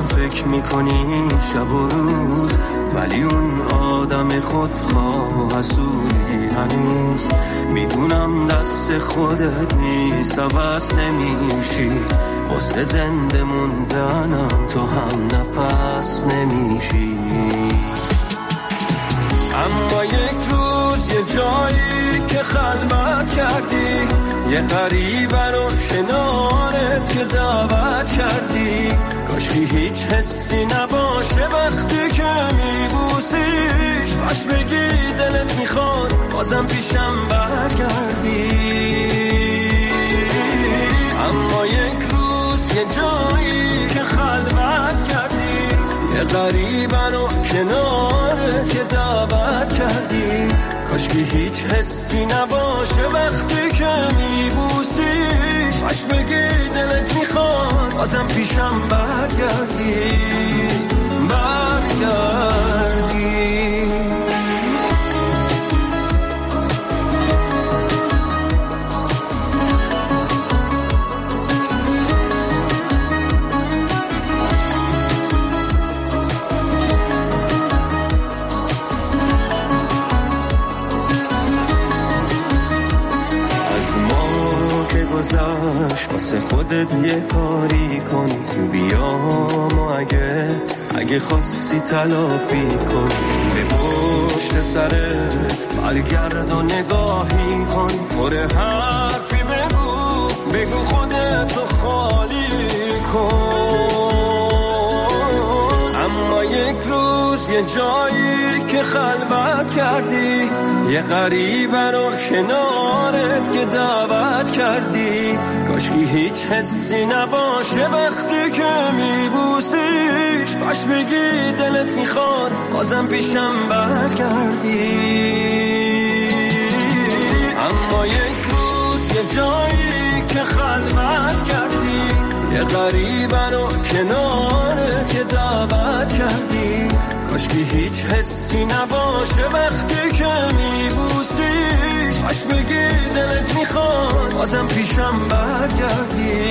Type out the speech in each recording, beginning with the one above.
فکر میکنی شب و روز، ولی اون آدم خودخواه حسودی هنوز. میدونم دست خودت نیست، عوض نمیشی، واسه زنده موندنم تو هم نفس نمیشی. اما یک روز یه جایی که خلوت کردی، یه غریبه رو کنارت که دعوت کردی، کاشکی هیچ حسی نباشه وقتی که میبوسیش، باش بگی دلت میخواد بازم پیشم برگردی. اما یک روز یه جایی که خلوت کردی، یه غریبه رو کنارت که دعوت کردی، کاشکی هیچ حسی نباشه وقتی که میبوسیش، باش بگی دلت میخواد بازم پیشم برگردی. واسه خودت یه کاری کن، بیام و اگه خواستی تلافی کن، به پشت سرت برگرد و نگاهی کن، پر حرفی بگو خودتو خالی کن. اما یک روز یه جایی که خلوت کردی، یه غریبه رو کنارت که دعوت کردی، کاشکی هیچ حسی نباشه وقتی که میبوسیش، باش بگی دلت میخواد بازم پیشم برگردی. اما یک روز یه جایی که خلوت کردی، یه غریبه رو کنارت که دعوت کردی، کاشکی هیچ حسی نباشه وقتی که میبوسیش، باش بگی دلت میخواد بازم پیشم برگردی.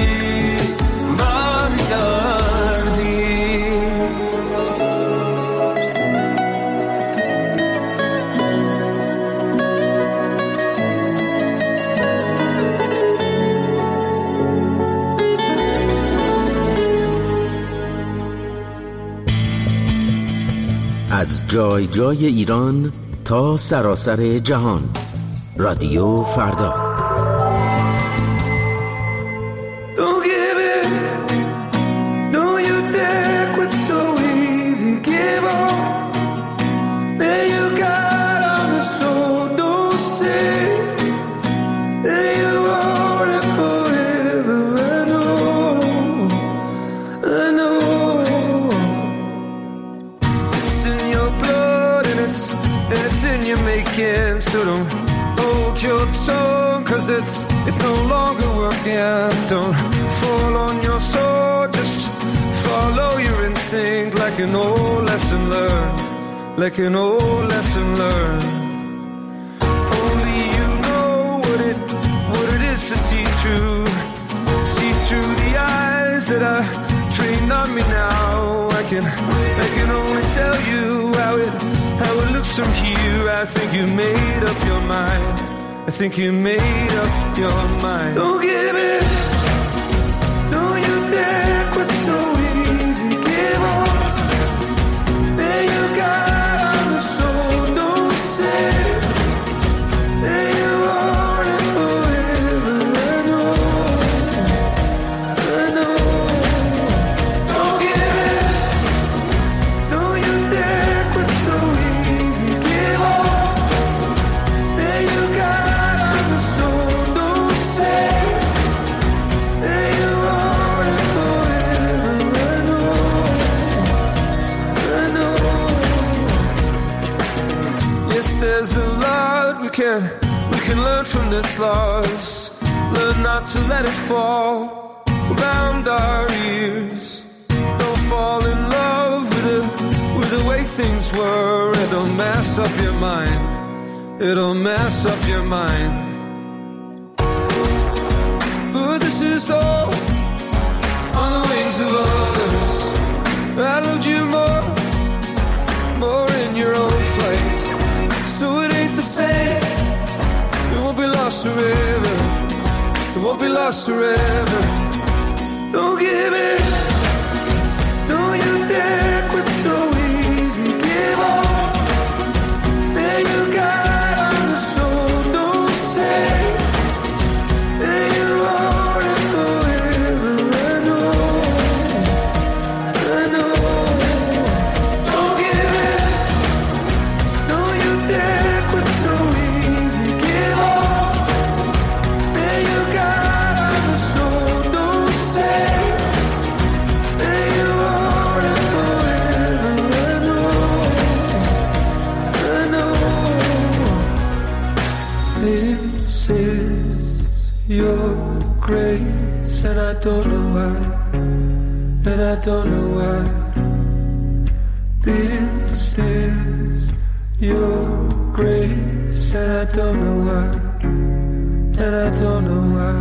از جای جای ایران تا سراسر جهان، رادیو فردا. So don't hold your tongue, 'cause it's no longer working. Don't fall on your sword, just follow your instinct, like an old lesson learned, like an old lesson learned. Only you know what it is to see through the eyes that are trained on me now. I can only tell you how it looks from here. I think you made up your mind. I think you made up your mind. Don't give it. Don't you dare quit so easy. Give up. There you got on the soul. Don't say that you want it forever. I know. Don't give it. Don't you dare quit so easy. Give up. There you got on the soul. Don't say that you want it forever. I know. Yes, there's a lot we can learn from this loss. Learn not to let it fall around our ears. Don't fall in love with the way things were. It'll mess up your mind. It'll mess up your mind. But this is all on the wings of others. I loved you more in your own flight. So it ain't the same. It won't be lost forever. It won't be lost forever. Don't give in. Don't you dare quit so easy. Give up. There you got on the soul. Don't say that you're all in forever. I know. Don't give in. Don't you dare quit so easy. Give up. There you got on the soul. Don't say that you're all in forever. I know. This is your grace, and I don't know why, and I don't know why. This is your grace, and I don't know why, and I don't know why.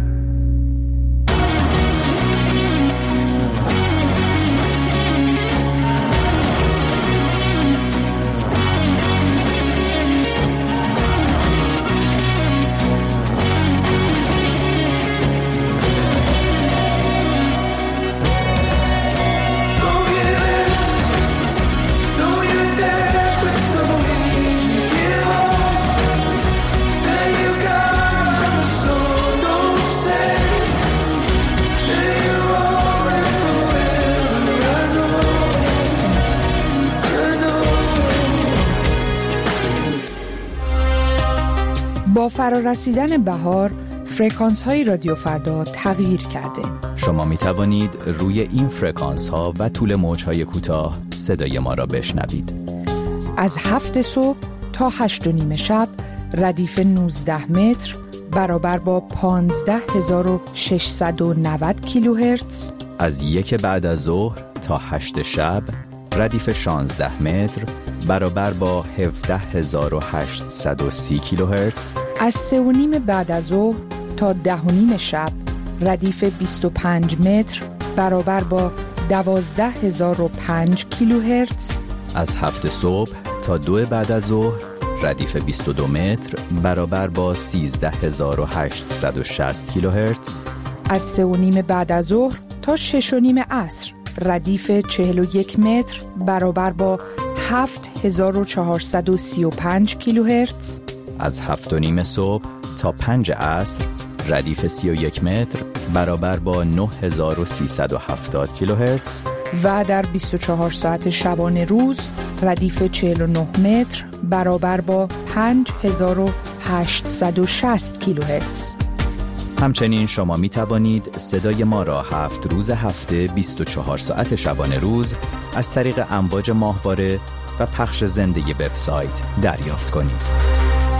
با فرارسیدن بهار، فرکانس‌های رادیو فردا تغییر کرده. شما می توانید روی این فرکانس‌ها و طول موج‌های کوتاه صدای ما را بشنوید. از 7 صبح تا 8:30 شب ردیف 19 متر برابر با 15690 کیلوهرتز. از 1 بعد از ظهر تا 8 شب ردیف 16 متر برابر با 17830 کیلوهرتز. از 3:30 بعد از ظهر تا 10:30 شب ردیف 25 متر برابر با 12005 کیلوهرتز. از 7 صبح تا 2 بعد از ظهر ردیف 22 متر برابر با 13860 کیلوهرتز. از 3:30 بعد از ظهر تا 6:30 عصر ردیف 41 متر برابر با 7435 کیلوهرتز. از 7:30 صبح تا 5 عصر ردیف 31 متر برابر با 9370 کیلوهرتز. و در 24 ساعت شبانه روز ردیف 49 متر برابر با 5860 کیلوهرتز. همچنین شما می توانید صدای ما را 7 روز هفته 24 ساعت شبانه روز از طریق امواج ماهواره و پخش زنده وبسایت دریافت کنید.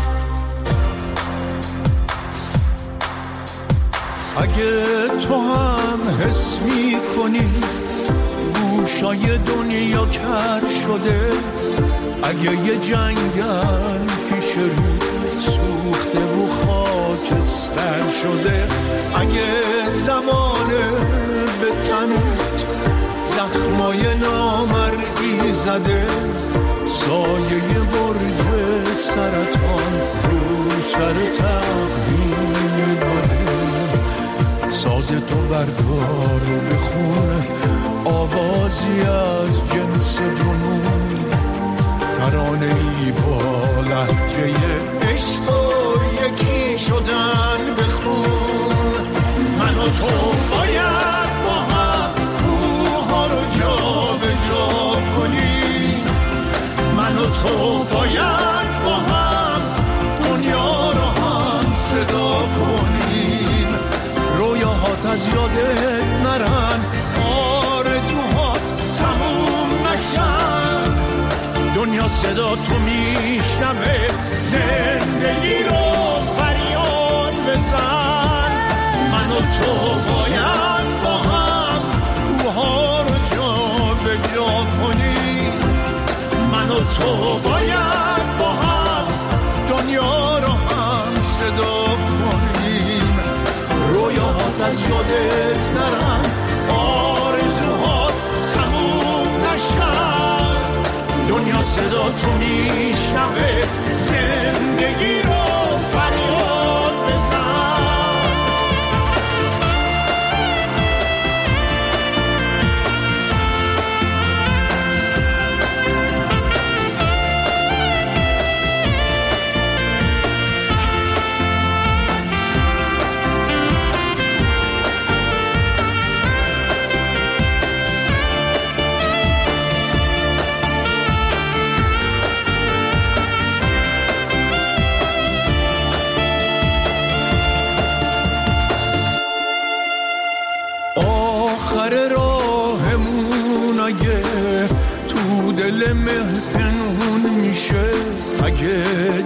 اگه تو هم حس می کنی گوشای دنیا کر شده، اگه یه جنگل پیش رو سوخته و خاکستر شده، اگه زمانه به تنت زخمای نامرئی زده، سایه برج سرطان رو سر تقویم باره، ساز تو بردار و بخونه آوازی از جنس جنون، ترانه‌ای با لهجه عشق و یکی شدن بخون. من و تو باید با هم کوها رو جا به جا کنیم، من و تو باید با هم دنیا رو هم صدا کنیم، رویاهات از یادت نرن، آرزوهات تموم نشن، دنیا صدا تو میشنوه، زندگی رو فریاد بزن. من و تو باید با هم کوها رو جا به جا کنیم، من و تو باید با هم دنیا رو هم صدا کنیم، رویاهات از یادت نرن، آرزوهات تموم صدا تو میشنوه زندگی رو فریاد بزن. آخر راهمون اگه تو دل مه پنهون میشه، اگه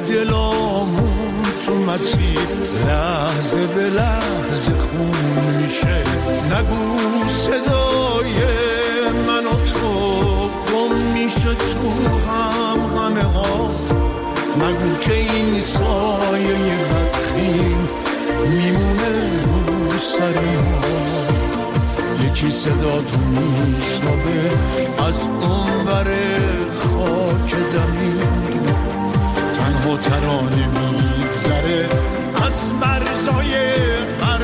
دلامون تو مسیر لحظه به لحظه خون میشه، نگو صدای من و تو گم میشه تو همه ها، نگو که این سایه بدخیم میمونه رو سری ها. یکی صدا تو میشنوه از اونور خاک زمین، تنها ترانه میگذره از مرزای هر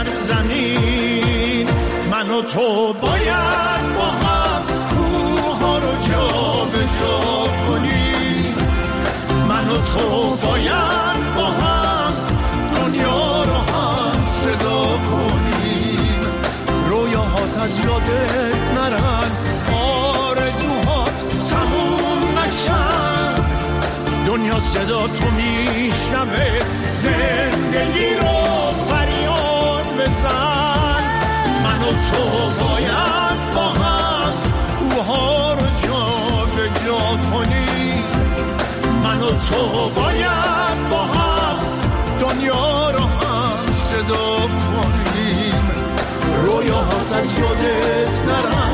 سرزمین. من و تو باید با هم کوها رو جا به جا کنیم، من و تو باید با هم دنیا رو هم صدا کنیم. رویاهات از یادت نرن، آرزوهات تموم نشن، دنیا صدا تو میشنوه زندگی رو فریاد بزن. من و تو باید با هم کوها رو جا به جا کنیم، من و تو باید با هم دنیا رو هم صدا کنیم. رویاهات از یادت نرن،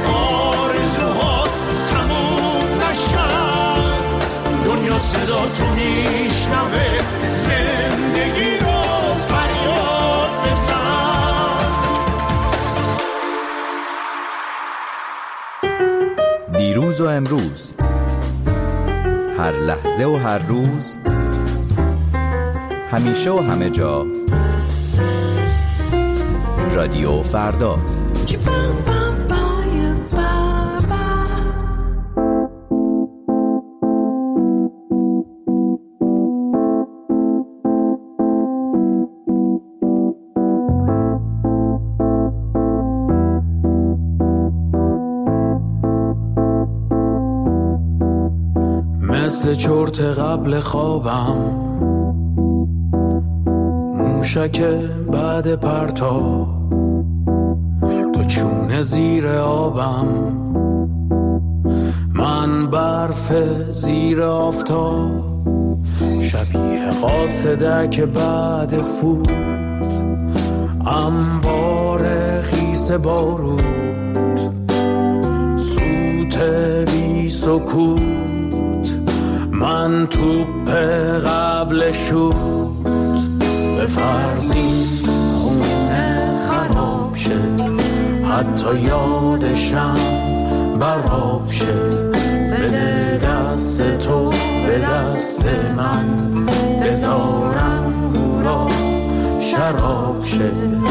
آرزوهات تموم نشن، دنیا صدا تو میشنوه زندگی رو فریاد بزن. دیروز و امروز، هر لحظه و هر روز، همیشه و همه جا، رادیو فردا. مثل چرت قبل خوابم، موشک بعد پرتاب، تو چون زیر آبم، من برف زیر آفتاب، شبیه قاصدک بعد فوت، انبار خیس بارود، سوت بی سکوت، من توپ قبل شوت. به فرضی خونه خراب شه، حتی یادشم براب شه، بده دست تو به دست من، بذارم گورا شراب شه.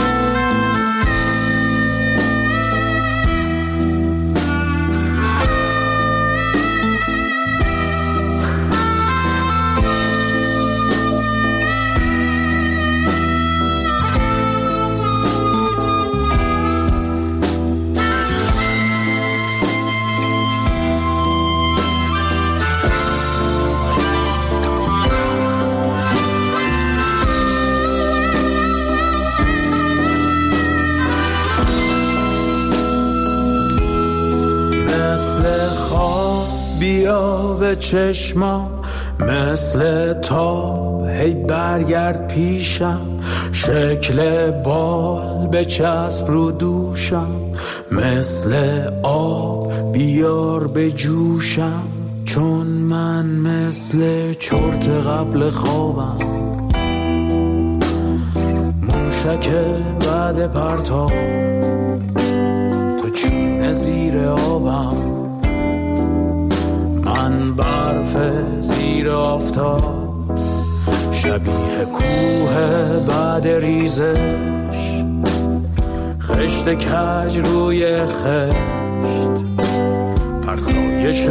بیا به چشمام مثل تاب، هی برگرد پیشم، شکل بال به چسب رو دوشم، مثل آب بیار به جوشم، چون من مثل چرت قبل خوابم، موشک بعد پرتاب، تو چون زیر آبم، من من برف زیر آفتاب، شبیه کوه بعد ریزش، خشت کج روی خشت، فرسایش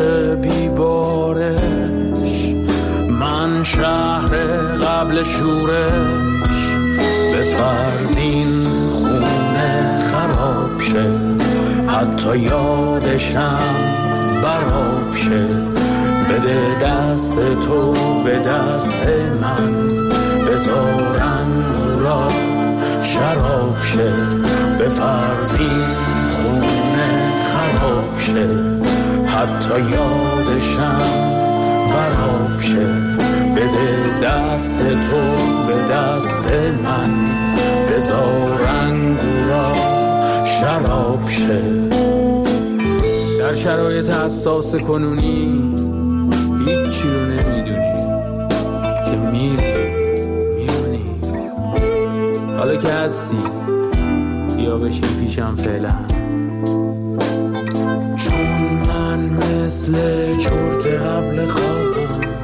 بیبارش. من شهر قبل شورش، به فرض این خونه خراب شه، حتی یادشم براب شه. بده دست تو به دست من، بذار انگورا شراب شه. به فرض این خونه خراب شه، حتی یادشم براب شه. بده دست تو به دست من، بذار انگورا شراب شه. در شرایط حساس کنونی هیچی رو نمیدونی که میمونی. حالا که هستی بیا بشین پیشم فعلا، چون من مثل چرت قبل خوابم.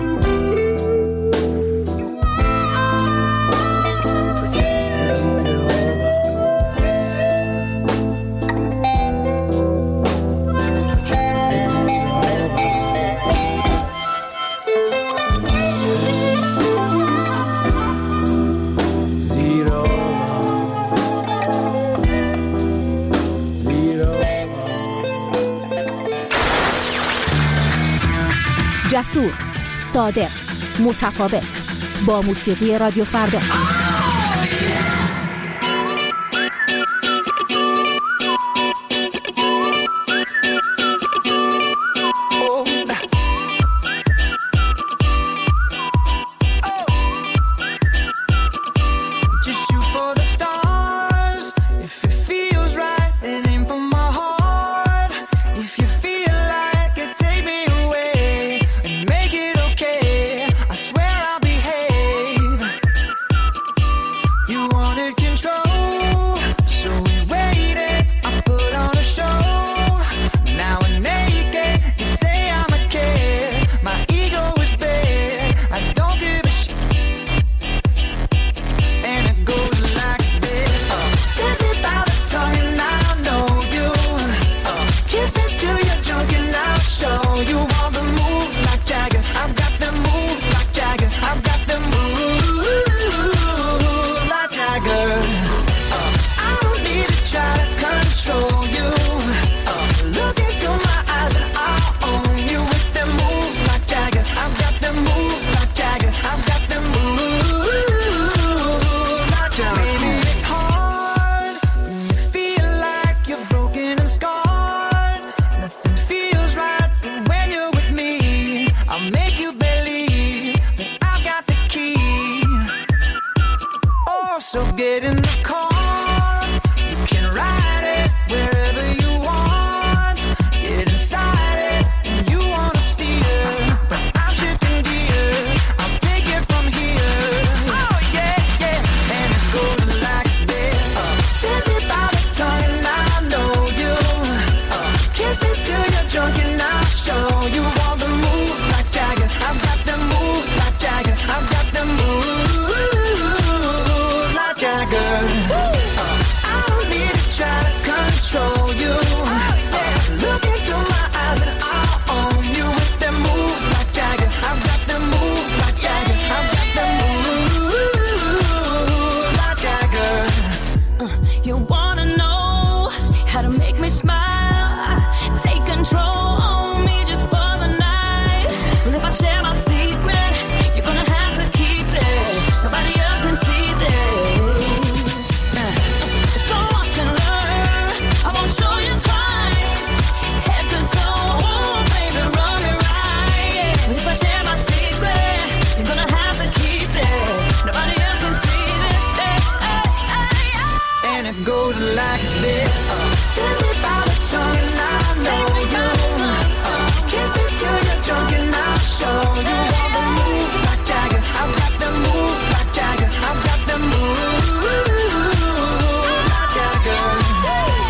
جسور، صادق، متفاوت، با موسیقی رادیو فردا.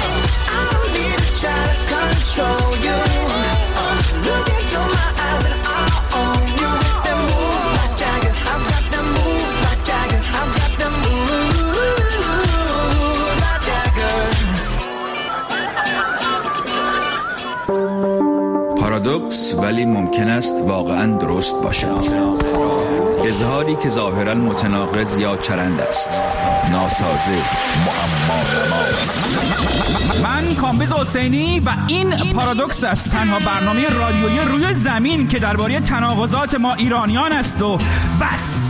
Look into my eyes and پارادوکس ولی ممکن است واقعاً درست باشد. اظهاری که ظاهراً متناقض یا چرند است، ناسازه، معما. من کامبیز حسینی و این پارادوکس است، تنها برنامه رادیویی روی زمین که درباره تناقضات ما ایرانیان است و بس.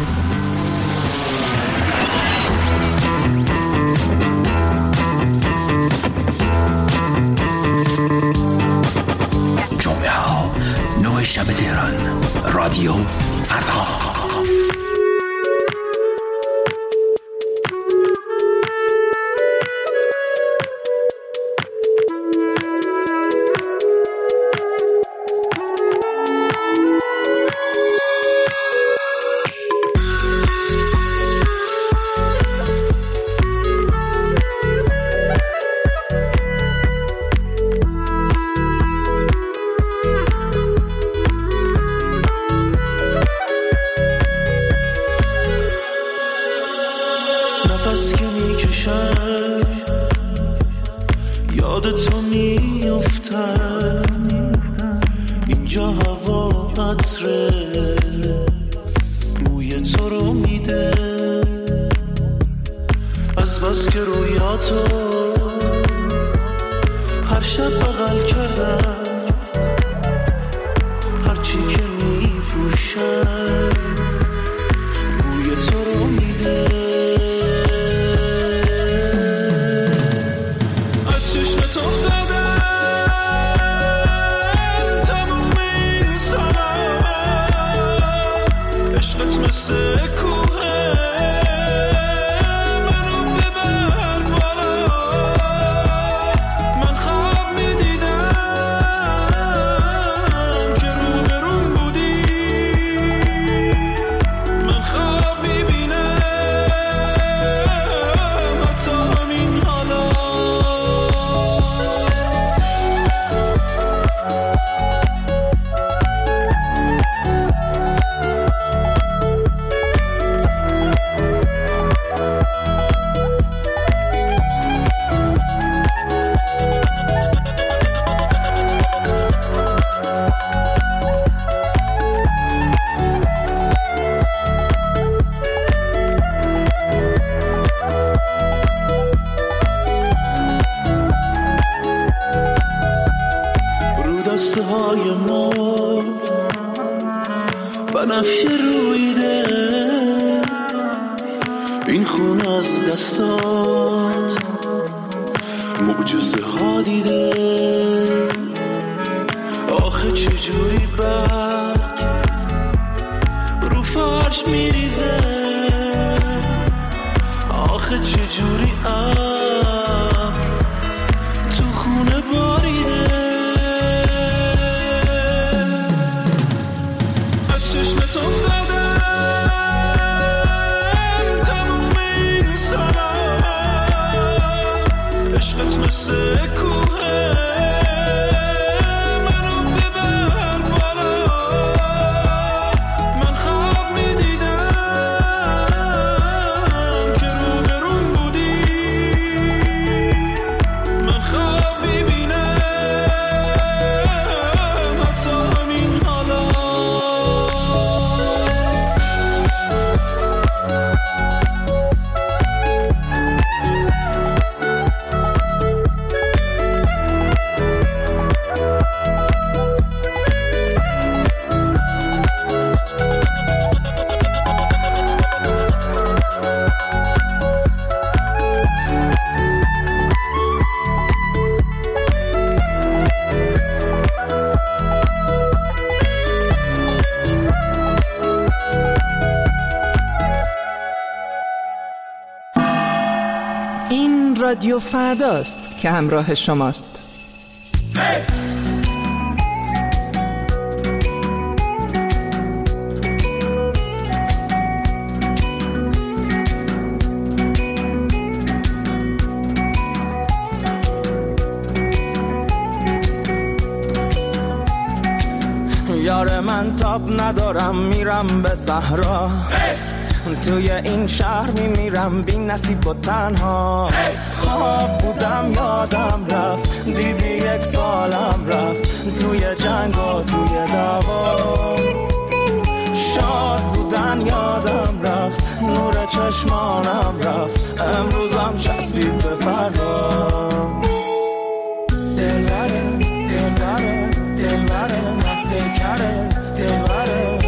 جمعه ها 9 شب تهران، رادیو فردا. نفس که میکشم یاد تو میفتم، اینجا هوا عطره موی تو رو میده، از بس که رویاتو هر شب بغل کردم، هرچی که میپوشم بوی تو رو میده. های ما بنفشه رویده، این خون از دستات معجزه ها دیده، آخه چجوری برگ رو فرش میریزه، آخه چجوری ابر تو خونه باریده، از چشمت افتادم تموم این سالم، عشقت مثل کوهه منو ببر بالا، من خواب میدیدم که رو برون بودی، من خواب میبینم حتی همین حالا. این رادیو فرداست که همراه شماست. یار من تاب ندارم میرم به صحرا، توی این شهر میمیرم بی نصیب و تنها. خواب بودم یادم رفت، دیدی 1 سالم رفت توی جنگ و توی دعوا. شاد بودن یادم رفت، نور چشمانم رفت، امروزم چسبید به فردا. دلبره دلبره دلبره پیکره، دلبره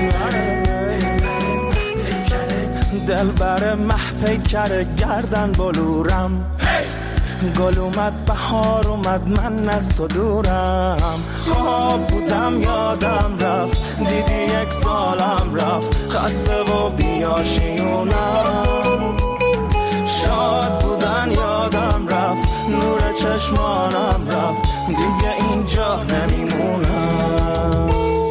دلبر مه پیکره گردن بلورم. گل اومد بهار اومد من از تو دورم. خواب بودم یادم رفت، دیدی 1 سالم رفت، خسته و بیاشیونم. شاد بودن یادم رفت، نور چشمانم رفت، دیگه اینجا نمیمونم.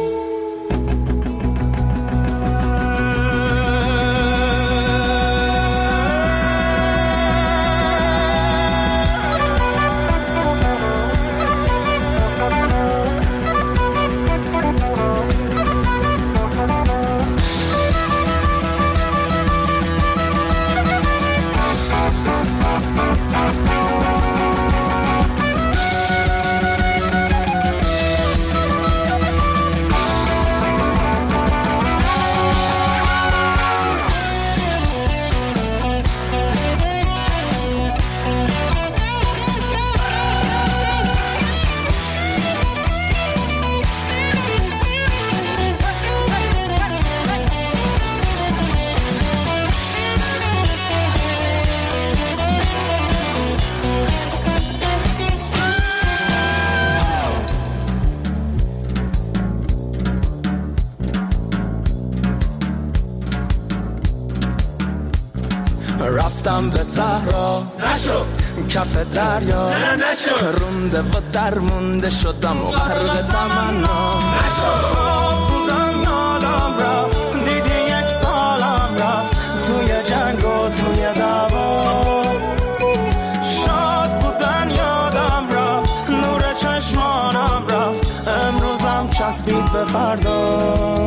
رفتم به صحرا نشو، کف دریا نشو، رونده و درمونده شدم و غرق تمنا. خواب بودم یادم رفت، دیدی 1 سالم رفت توی جنگ و توی دعوا. شاد بودن یادم رفت، نور چشمانم رفت، امروزم چسبید به فردا.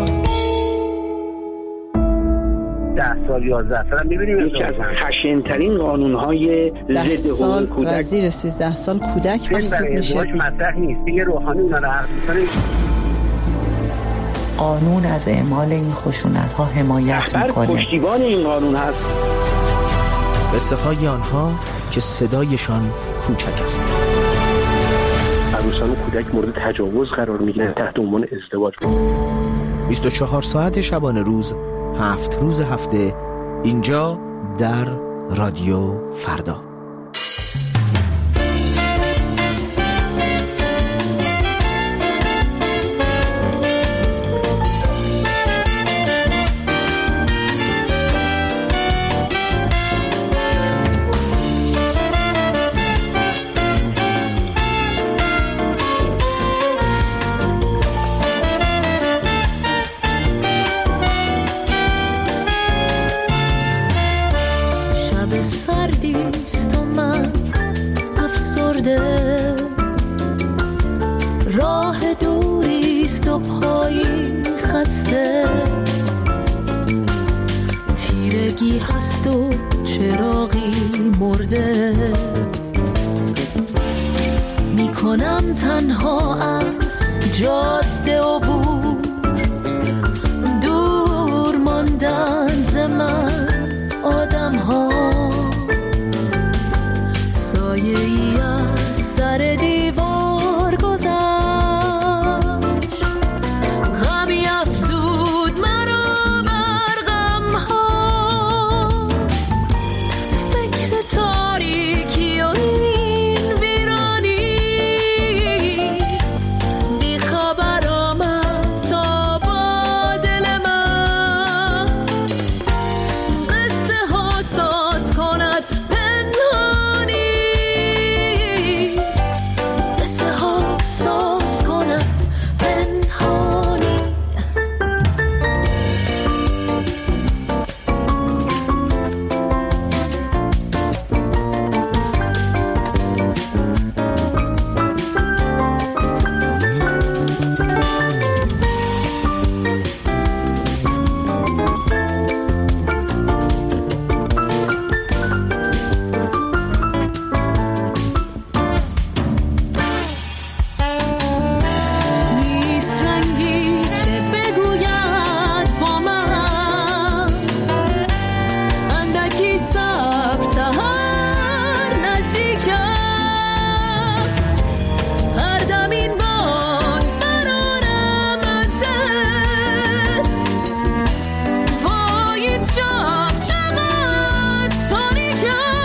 10 سال 11 سال می‌بینیم یکی از خشن‌ترین قانون‌های ضد حقوق کودک. وزیر 13 سال کودک محسوب میشه. مطرح نیست دیگه. روحانی اونا رو حرف می‌زنه. قانون از اعمال این خشونت‌ها حمایت می‌کنه. پشتیبان این قانون هست. قصه های آنها که صدایشان کوچک است. عروسان و کودک مورد تجاوز قرار می‌گیرند تحت عنوان ازدواج. 24 ساعت شبانه روز، 7 روز هفته، اینجا در رادیو فردا. سردیست و من افسرده، راه دوریست و پایی خسته، تیرگی هست و چراغی مرده، میکنم تنها از جاده عبور، دور ماندن ز من آدم ها، سایه ای از سر دیوار گذشت، غمی افزود مرا بر غم ها، فکر تاریکی و این ویرانی، بی خبر آمد تا با دل من، اندکی صبر سهر نزدیک است هر دم این باد برارم از دل وای این شب چقدر تاریک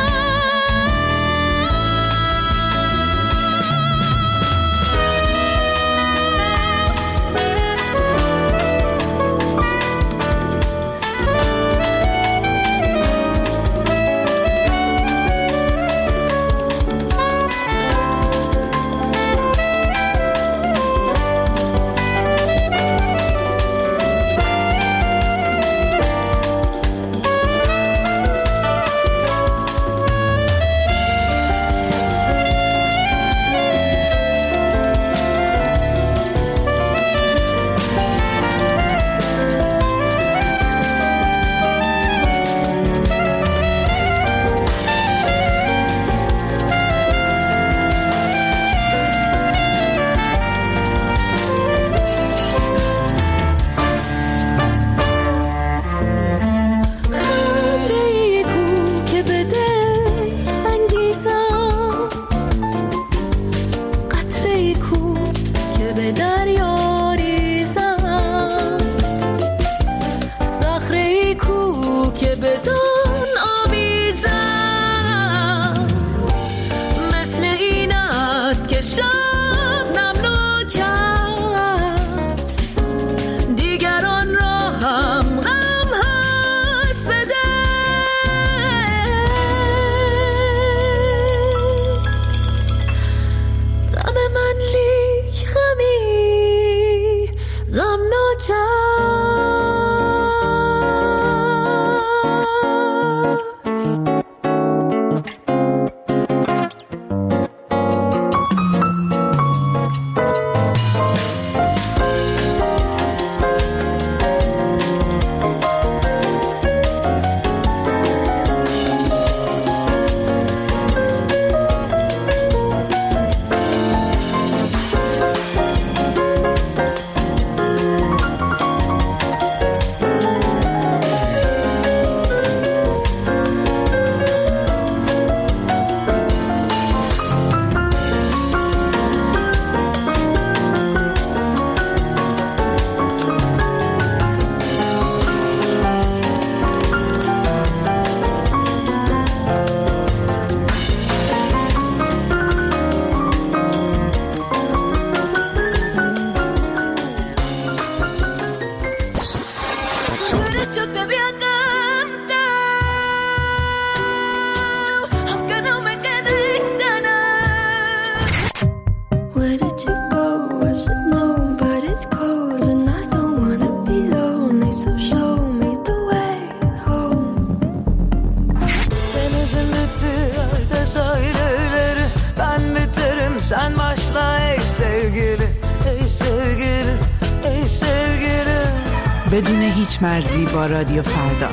بدون هیچ مرزی با رادیو فردا.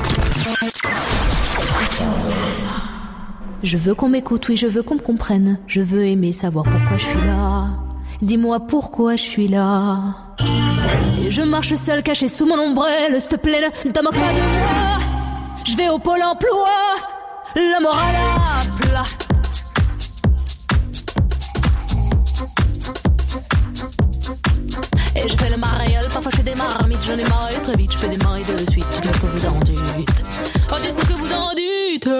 Je veux qu'on m'écoute, oui, je veux qu'on me comprenne. Je veux aimer, savoir pourquoi je suis là. Dis-moi pourquoi je suis là. Et je marche seule, cachée sous mon ombrelle. S'il te plaît, ne te moque pas de moi. Je vais au pôle emploi, la morale à plat. Et je fais le mariole, parfois je fais des marmites. J'en ai marre très vite, je fais des maris de suite. Dites-moi ce que vous en dites. Oh, dites-moi ce que vous en dites.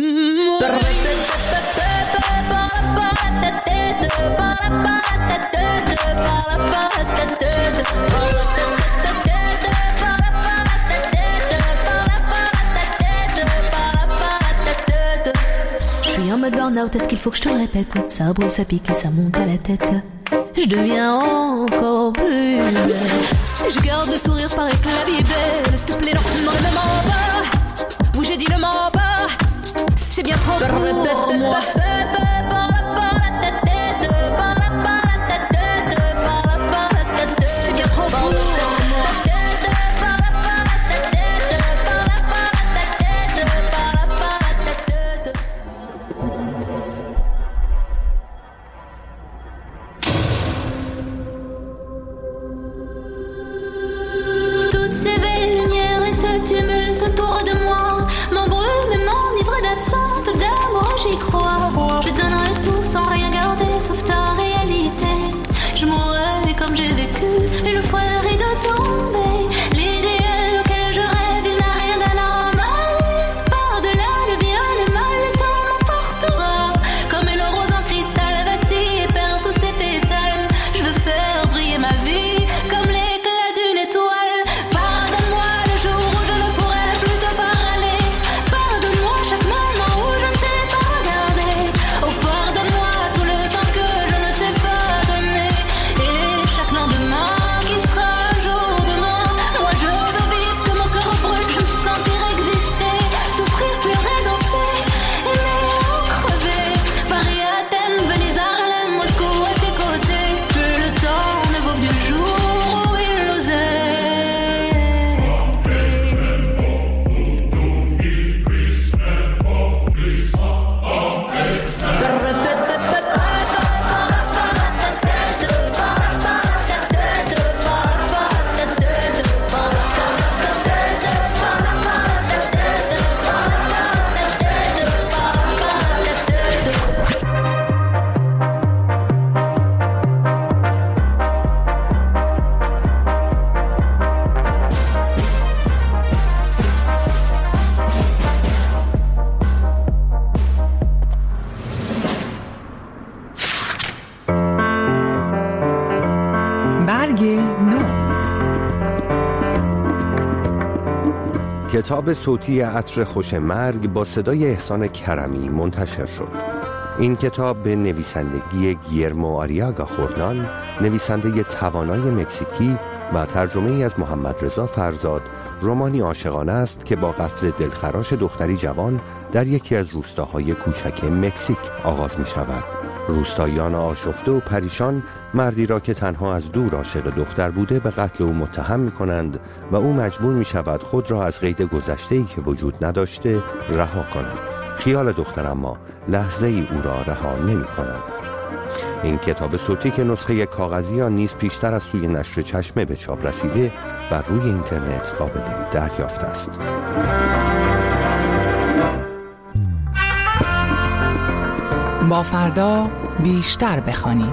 Je suis en mode burn-out, est-ce qu'il faut que je te le répète? Ça brûle, ça pique et ça monte à la tête. Je deviens encore plus belle. Je garde le sourire, paraît que la vie est belle. S'il te plaît, non, ne me mens pas. Oui, j'ai dit ne mens pas. C'est bien trop pour moi. C'est bien trop pour moi. Toutes ces belles lumières et ce tumulte autour de moi m'embrument et m'en et d'absente d'amour, j'y crois. Je donnerai tout sans rien garder sauf ta réalité. Je mourrai comme j'ai vécu une fois le rideau tombé. L'idéal auquel je rêve, il n'a rien d'anormal. Par-delà le bien, le mal, le temps m'emportera. Comme une rose en cristal vacille et perd tous ses pétales. Je veux faire briller ma vie comme l'éclat d'une étoile. Pardonne-moi le jour où je ne pourrai plus te parler. Pardonne-moi chaque moment où je ne t'ai pas regardé. Oh, pardonne-moi tout le temps que je ne t'ai pas donné. Et chaque lendemain qui sera un jour de moins. Moi je veux vivre que mon cœur brûle, je me sentir exister. Souffrir, pleurer, danser, aimer ou crever. Paris, Athènes, Venise, Harlem, Moscou à tes côtés. Que le temps ne vaut que du jour où il nous برگ نو. کتاب صوتی عطر خوش مرگ با صدای احسان کرمی منتشر شد. این کتاب به نویسندگی گیرمو آریاگا خوردان، نویسنده توانای مکزیکی و ترجمه‌ای از محمد رضا فرزاد، رمانی عاشقانه است که با قتل دلخراش دختری جوان در یکی از روستاهای کوچک مکزیک آغاز می شود. روستاییان آشفته و پریشان مردی را که تنها از دور عاشق دختر بوده به قتل او متهم می کنند و او مجبور می شود خود را از قید گذشته‌ای که وجود نداشته رها کند. خیال دختر اما لحظه ای او را رها نمی کند. این کتاب صوتی که نسخه کاغذی آن نیز پیشتر از سوی نشر چشمه به چاپ رسیده و روی اینترنت قابل دریافت است. با فردا بیشتر بخوانیم.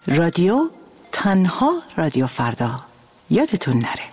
رادیو تنها رادیو فردا، یادتون نره.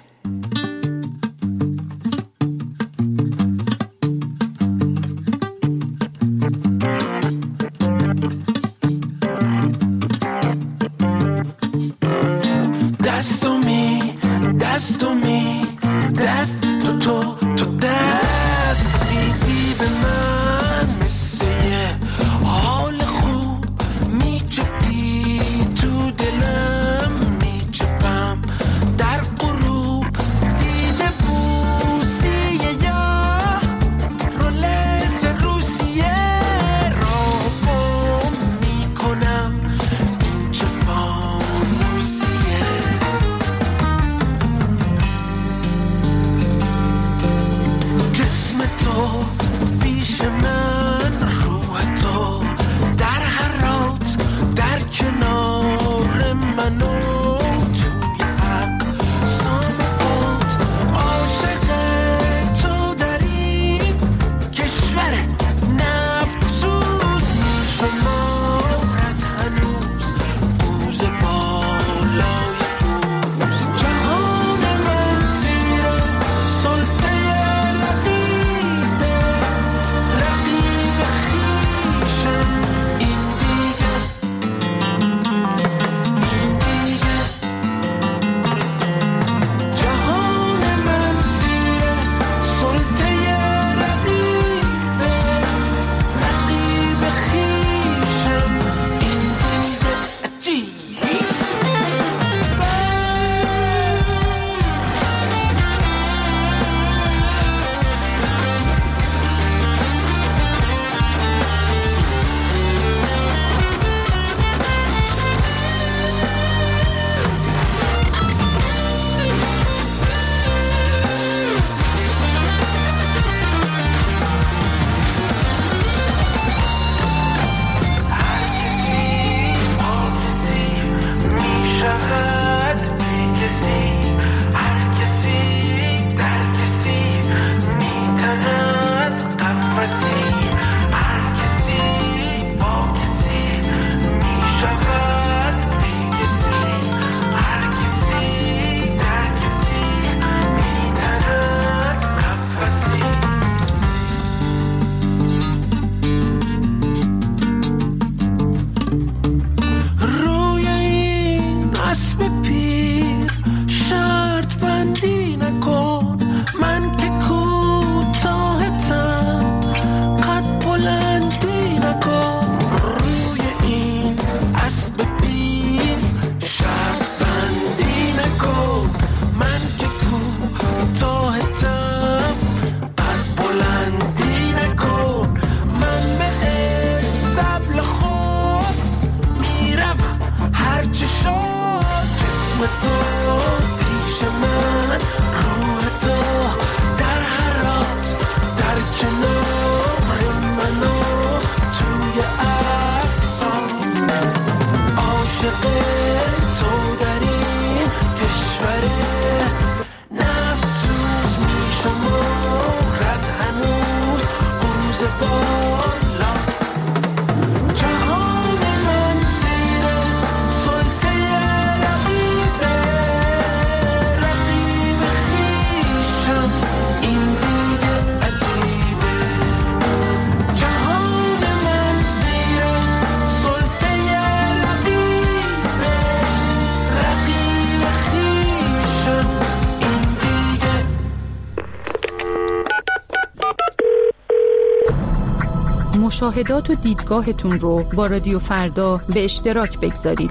مشاهدات و دیدگاهتون رو با رادیو فردا به اشتراک بگذارید.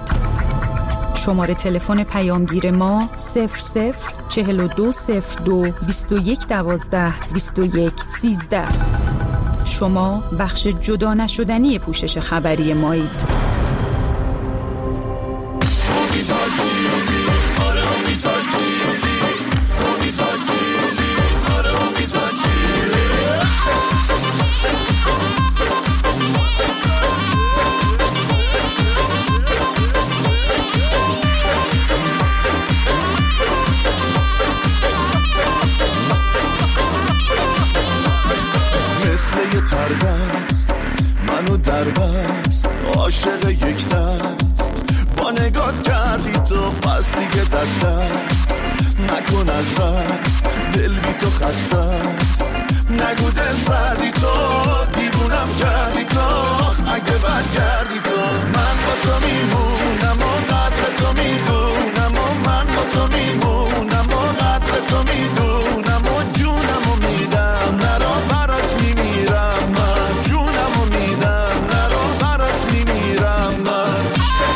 شماره تلفن پیامگیر ما 004202 2112 2113. شما بخش جدا نشدنی پوشش خبری مایید. منو در بست عاشق یک دست با نگات کردی تو پس دیگه دست است نکن از دست دل بی تو خسته است نگو دل سردی تو دیوونم کردی تو اگه برگردی تو من با تو میمونم و قدر تو میدونم و من با تو میمونم و قدر تو میدونم و جونم و میدم نرا برات میمیرم من جونم و میدم نرا برات میمیرم من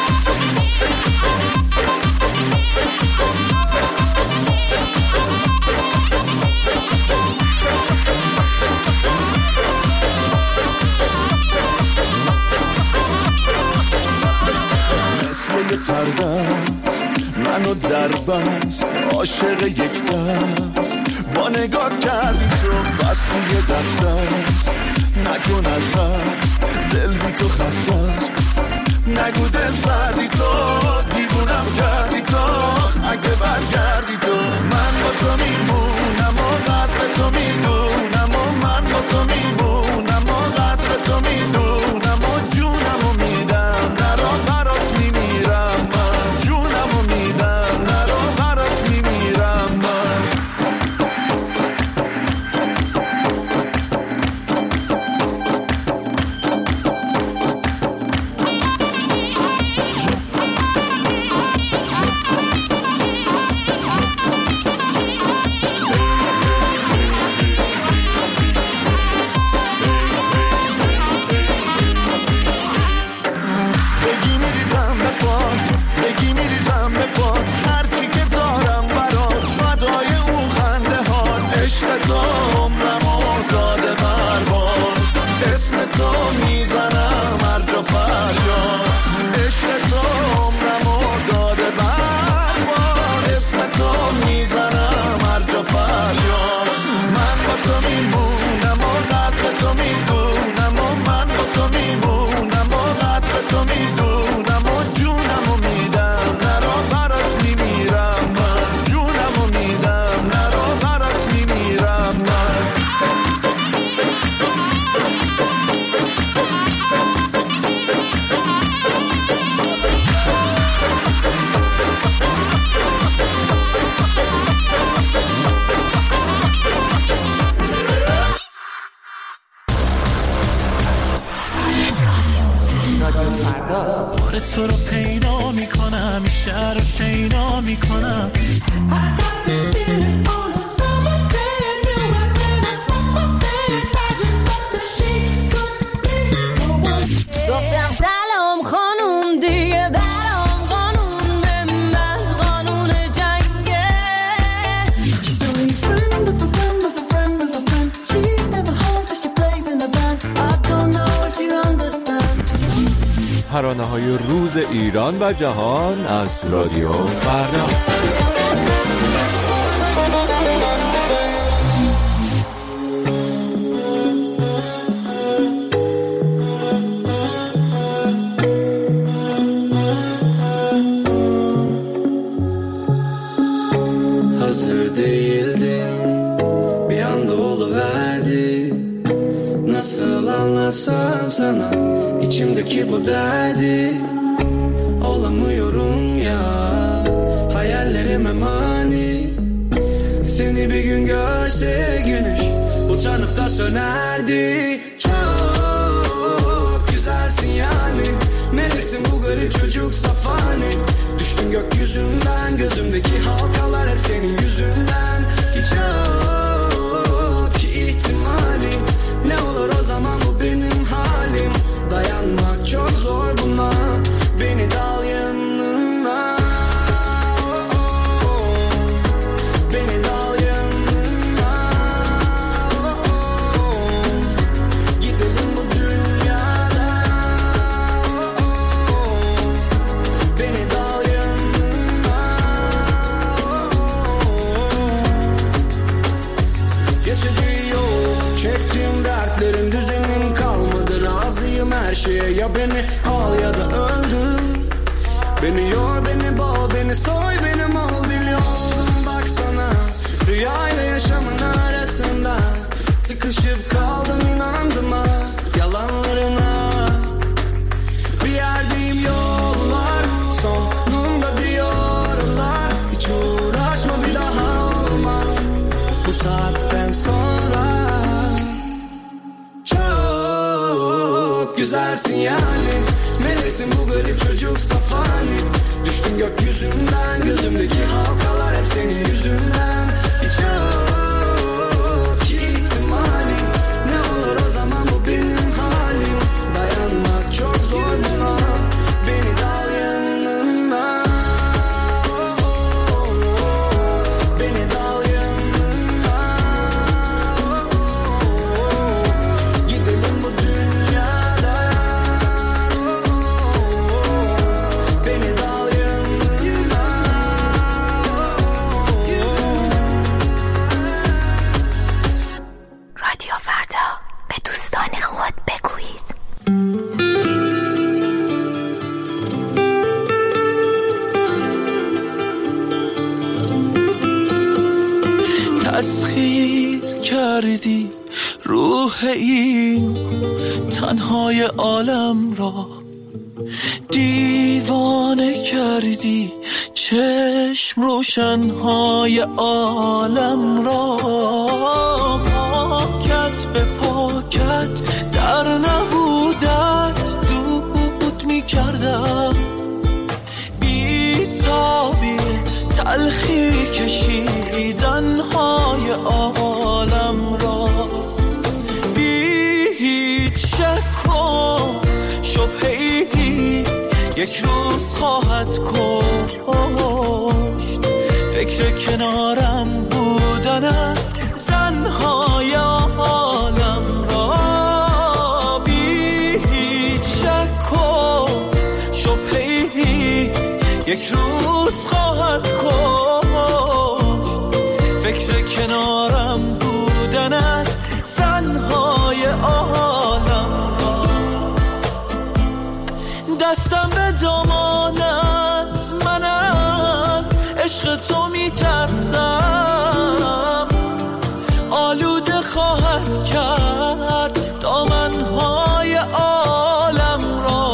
مثل یه تردست منو در بست عاشق یک دست با نگاه کردی تو بس دیگه دست است نکن از دست دل بی تو خسته است نگو دل سردی تو دیوونم کردی تو اگه برگردی تو من با تو میمونم و قدر تو میدونم و من با تو میمونم و قدر تو میدونم و جونم و میدم نرا برات میمیرم من جونم و میدم نرا برات میمیرم من تو رو پیدا میکنم شهر رو شیدا میکنم گفتم سلام خانوم دیگه برام قانون به من قانون جنگه So you friend of a friend of a friend of a friend She's never home but she plays in the band I don't know if you understand ترانه‌های روز ایران و جهان از رادیو فردا. Hazır değildim bir anda oluverdi Nasıl anlatsam sana içimdeki bu derdi Olamıyorum ya hayallerime mani Seni bir gün görse güneş utanıp da sönerdi Çok güzelsin yani meleksin bu garip çocuk safani Düştüm gökyüzünden gözümdeki halkalar hep senin yüzünden Hiç yok ki ihtimali ne olur o zaman bu benim halim Dayanmak çok zor buna beni dal yanına Beni dal yanına Gidelim bu dünyada Beni dal yanına Geçici yok çektiğim dertlerim düzenim kalmadı Razıyım her şeye ya beni al ya da öldür Beni yor beni boğ beni soy beni mal biliyorum baksana Rüyayla yaşamın arasında sıkışıp kaldım inandım ha yalanlarına Bir yerdeyim yollar son güzelsin yani. Meleksin bu garip çocuk safani. Düştüm gökyüzünden, gözümdeki halkalar hep senin yüzünden. Hiç yok ihtimali, ne olur o zaman bu benim halim. Dayanmak çok zor buna, beni de al yanına. Beni de al yanına. Gidelim bu dünyada. Beni de al yanına. رادیو فردا، به دوستان خود بگویید. تسخیر کردی روح این تنهای عالم را، دیوانه کردی چشم روشنهای عالم را. پاکت به پاکت در نبودت دود می کردم، بی تابی تلخی کشیدنهای عالم را. بی هیچ شک و شبهه‌ای یک روز خواهد کشت، فکر کنارم بودنت زنهای عالم را. بی هیچ شک و شبهه‌ای یک روز خواهد کشت، فکر کنارم بودنت زنهای عالم را. دستم به دامانت، من از عشق تو می ترسم. آلوده خواهد کرد دامنهای عالم را.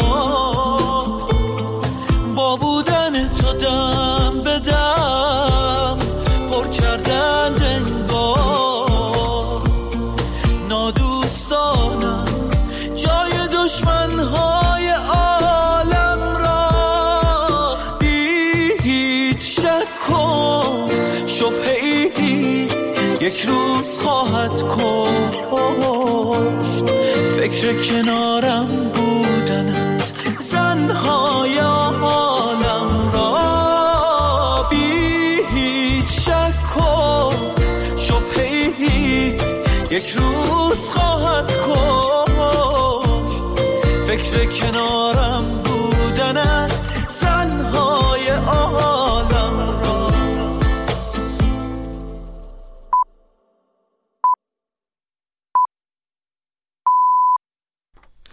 با بودن تو دم به دم پر کردن انگار. نادوستانم جای دشمنهای عالم را. بی هیچ شک و شبهه‌ای یک روز خواهد کشت، فکر کنارم بودنت زنهای عالم را. بی هیچ شک و شبهه‌ای یک روز خواهد کشت، فکر کنارم